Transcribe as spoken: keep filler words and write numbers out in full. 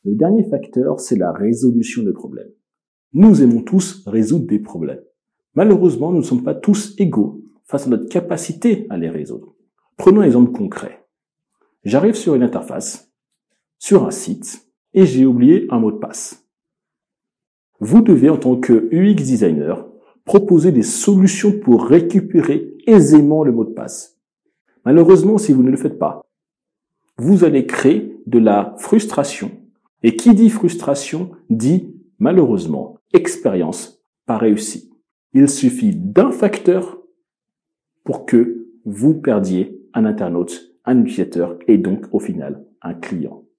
Le dernier facteur, c'est la résolution des problèmes. Nous aimons tous résoudre des problèmes. Malheureusement, nous ne sommes pas tous égaux face à notre capacité à les résoudre. Prenons un exemple concret. J'arrive sur une interface, sur un site, et j'ai oublié un mot de passe. Vous devez, en tant que U X designer, proposer des solutions pour récupérer aisément le mot de passe. Malheureusement, si vous ne le faites pas, vous allez créer de la frustration. Et qui dit frustration dit, malheureusement, expérience pas réussie. Il suffit d'un facteur pour que vous perdiez un internaute, un utilisateur et donc, au final, un client.